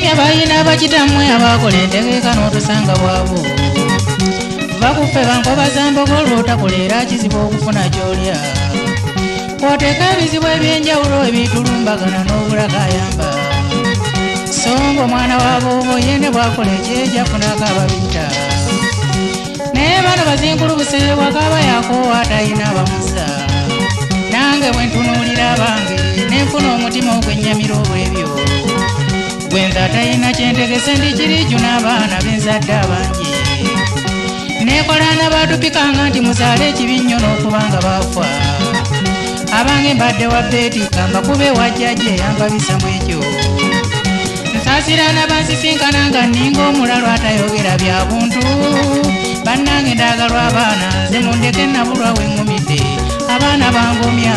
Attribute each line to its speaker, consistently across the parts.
Speaker 1: Okumanya balina bakitamwe abakola entegeka n'otusanga bwabo bakufe bankobaza mbogo olw'otakolera kizibu okufuna ky'olya kw'oteeka ebizibu ebyenjawulo ebitulumbagana n'obulakayamba so ng'omwana w'aboobo yene bw'akola ekyejafunako ababita naye bano bazinkulubuze wakaba yakoowa atalina abamusa nange bwe ntunuulira abange nenfuna omutima ogwennyamira olw'ebyo gwenza atalina kyentegese ndikiriju n'abaana benzadde abangi nekola n'abatupikanga nti muzaale ekibi nnyo n'okubanga baafa abange mbadde wa beeti kamba kube wajjajja eyambabisamu ekyo nsaasira n'abansisinkana nga nninga omulalo atayogera bya buntu bannange ndaagalwa abaana nze mundeke nabulwa we ŋŋumidde abaana bangomya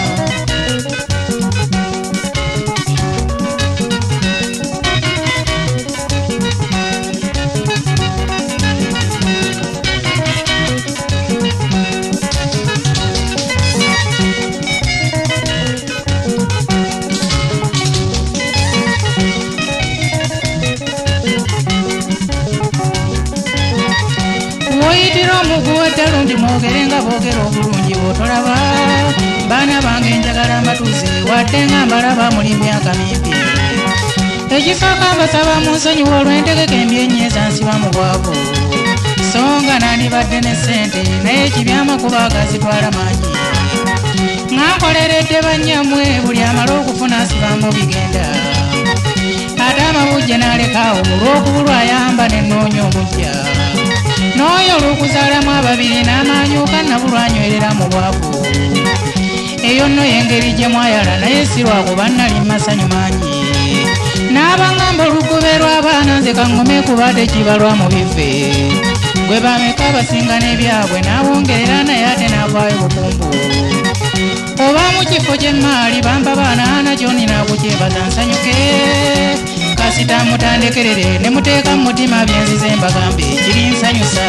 Speaker 1: omuguweddalo ndi mwogere nga boogera obulungi bw'otolaba baana bange njagala mbatuuze wadde nga mbalaba muli myaka mimpi ekisooka mbasaba mu nsonyiwa olw'entegeka embyenyeeza nsiba mu bwavu so nga nandibadde ne ssente naye ekibyamakuba agazitwala mangi ngankoleredde bannyamwe buli amala okufuna asibamu bigenda ate amabujje n'alekaawo olw'okubulwa ayamba n'ennoonya omujja n'oyo olw'okuzaalamu ababiri n'amaanyuuka nabulwanywerera mu bwavu eyo nno y'engeri gye mwayala naye si lwakuba nnali masanyu mangi n'abangamba olugube lw'abaana nze kaŋŋome kuba tekibalwa mu bife gwe bameka basinga n'ebyabwe n'abongerera naye ate n'avaayo bukumbu oba mu kifo ky'emmaali bamba baana ana gyoni naakukyebaza nsanyuke kasita mutandekerere ne muteeka mu mutima byenzize mbagambe kiri nsanyusa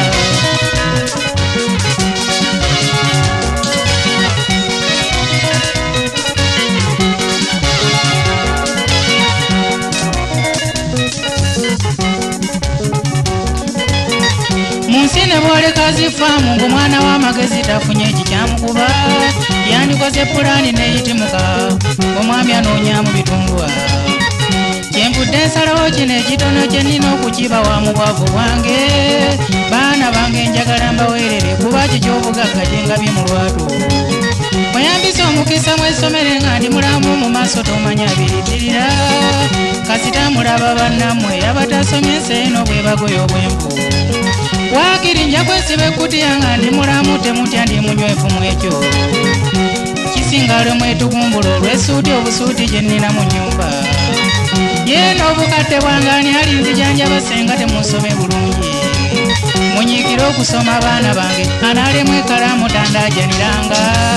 Speaker 1: munsi ne bwoleka zifaamu ng'omwana w'amagezi tafunye ekikyamukuba yandikoze pulaani neyitimuka omwami anoonyamu bitumbwa kyenvudde ensalawo kino ekitono kye nnina okukibawa mu bwavu bwange baana bange njagala mbaweerere kuba kikyobugagga gye ngabye mu lwatu mweyambisa omukisa mwesomere nga ndi mulamu mu maaso tomanya biritirira kasita mulaba bannammwe abatasomye nseno bwe bagoye obwenvu waakiri nja kwesiba ekkutiya nga ndi mulamu temutya ndi munywefu mu ekyo kisinga lwemwetukumbula olw'essuuti obusuuti gye nnina mu nnyumba yeeno obukadde bwangaani ali nzijanjaba senga temunsome bulungi munyiikire okusoma abaana bange anaalemu ekalaamu tandaajaniranga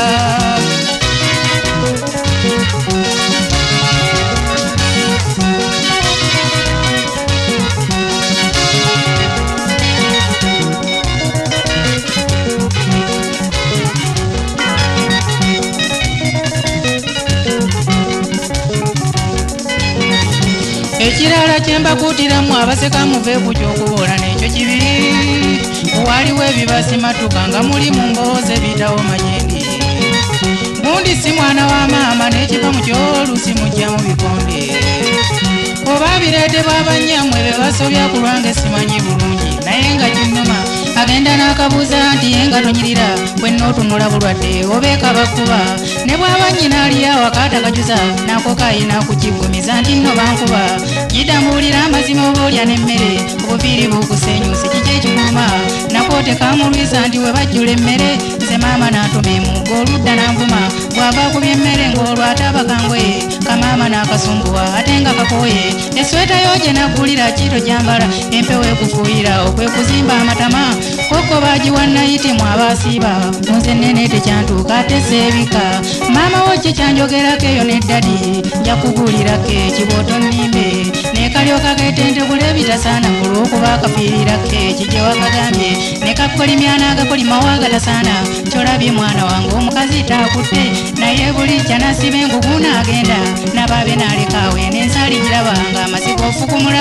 Speaker 1: ekirala kyembakuutiramu abaseka muve ku ky'okuboola n'ekyo kibi waliwo ebibasimatuka nga muli mu mboozi ebiyitawo majendi gundi si mwana wa maama n'ekiva mu kyolusi mujja mu bikonde oba bireetebwa abannyammwe be basobya ku lwange simanyi bulungi naye nga kinnuma agenda n'akabuuza nti ye nga tonyirira bwennootunula bulwadde obeeka bakuba ne bw'aba nnyina aliyawo akaatakajuza nako kaayina kukiggumiza nti nno bankuba gidambuulira amazima oba olya n'emmere obuviiri bukusenyusi kiki ekiguluma nako tekamulwiza nti we bajjula emmere nze maama n'atuma emugo oludda n'anvuma bw'ava akubya emmere ng'olwo ate abakangoye kamaama n'akasunguwa ate nga kakooye esweta yo gye naggulira kiito gyambala empewo ekufuuyira okwekuzimba amatama koko bagiwa nayiti mu abaasiiba nze nene tekyantuuka ate seebika maama wo kikyanjogerako eyo n'eddadi nja kubuulirako ekibooto nnimbe nekalyoka ketente kule bitasaana kulwokuba akafiirira keeki gye wakagambye nekakolimya n'agakolima wagatasaana kyolabye mwana wange omukazi taakutte naye buli kyanasiba engugu n'agenda nabaabe n'alekaawe n'ensali girabanga amasiga ofukumula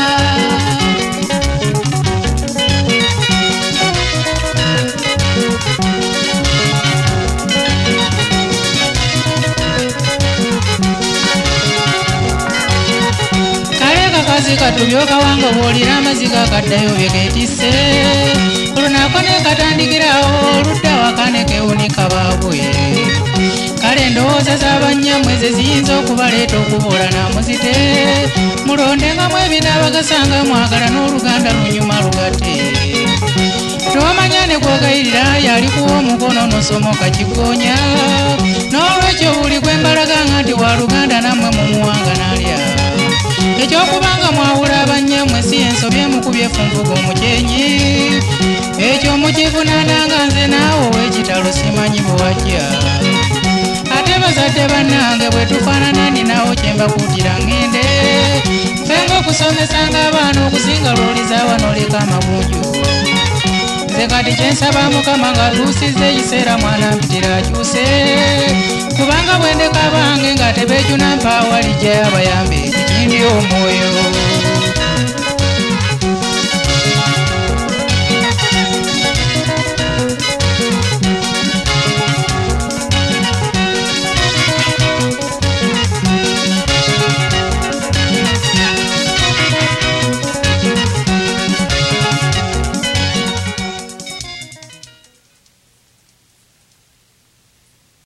Speaker 1: katubyoka wange bwolira amaziga kaddayo byeketisse olunako nekatandikirawo oludda wakane kewunika baabwe kale endowooza z'abanyamwe ze ziyinza okubaleeta okubuula namuzite mulondengamu ebinaabagasanga mwagala n'oluganda lunyuma lugate tomanya ne gwogayirira yalikuwa omukono nosomoka kigoonya n'olwekyo buli gwembalaganga nti wa luganda nammwe mumuwanga nalya ekyokubanga mwawula abanyamwe si ensobye mukubye funvuga omukyenyi ekyo mukivunaananga nze naawe ow'ekitalo simanyi bwewajja ate bazadde bannange bwe tufaanana ninawo kyembakuutira ngende fenga okusomesanga abaana okusinga lwoliza wanoleka amabunju nze kati kyensaba mukama ng'atuusizza ekiseera mwana mpitira akyuse kubanga bwendeka abange nga tebeejuna mpaawali gye abayambe ekikindi omwoyo